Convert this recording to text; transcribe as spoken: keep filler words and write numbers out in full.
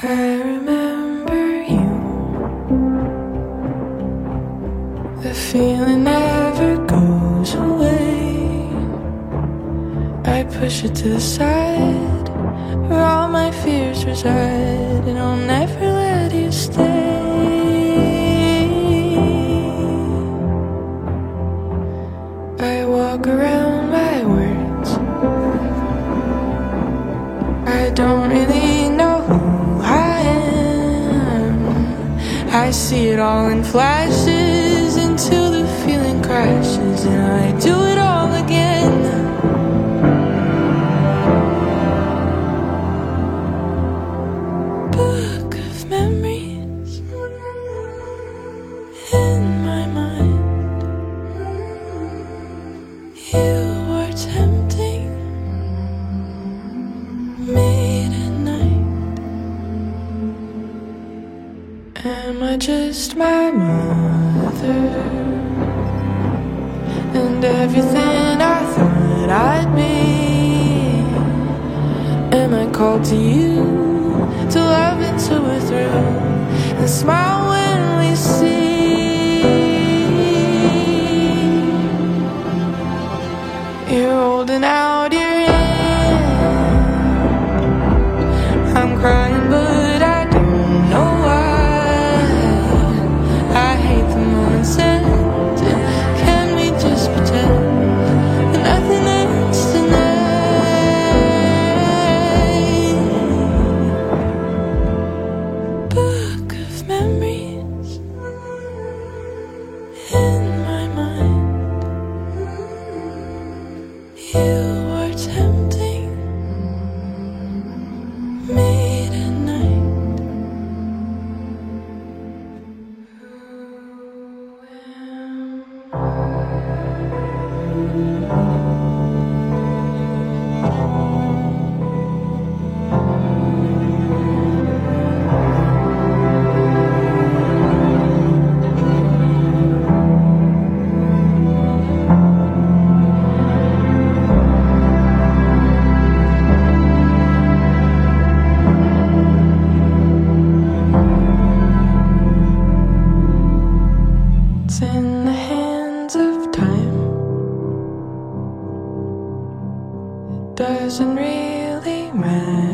I remember you. The feeling never goes away. I push it to the side, where all my fears reside, and I'll never let you stay. I walk around my words. I don't really know who I am. I see it all in flashes until the feeling crashes, and I do it all again. Book of memories in my mind. You were tempting me tonight. Am I just my mother? And everything I thought I'd be. Am I called to you, to love until we're through, and smile when we see? You're holding out your hand. I'm crying but I don't know why. I hate the moments end. Can we just pretend that nothing ends tonight? Book of memories in my mind. You were tempting me tonight. It's in the hands of time. It doesn't really matter.